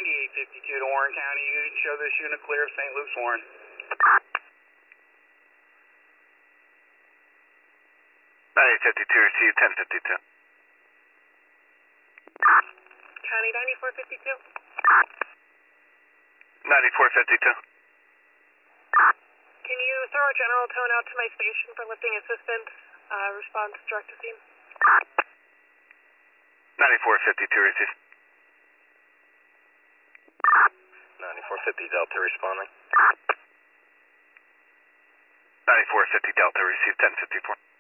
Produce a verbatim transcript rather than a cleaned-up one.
ninety-eight fifty-two to Warren County. You can show this unit clear of Saint Luke's Warren. ninety-eight fifty-two, receive ten fifty-two. County ninety-four fifty-two. ninety-four fifty-two. Can you throw a general tone out to my station for lifting assistance? Uh, response direct to scene. ninety-four fifty-two, receive. ninety-four fifty Delta responding. ninety-four fifty Delta, receive ten fifty-four.